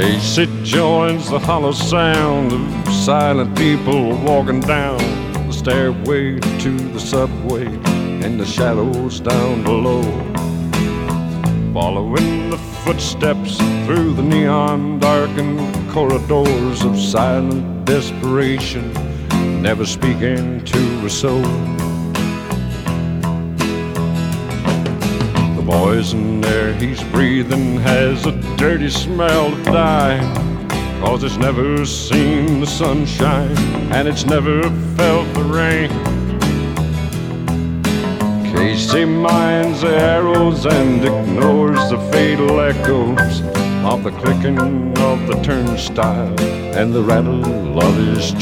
Casey joins the hollow sound of silent people walking down the stairway to the subway in the shadows down below, following the footsteps through the neon darkened corridors of silent desperation, never speaking to a soul. The poison air he's breathing has a dirty smell to die, 'cause it's never seen the sunshine and it's never felt the rain. Casey minds the arrows and ignores the fatal echoes of the clicking of the turnstile and the rattle of his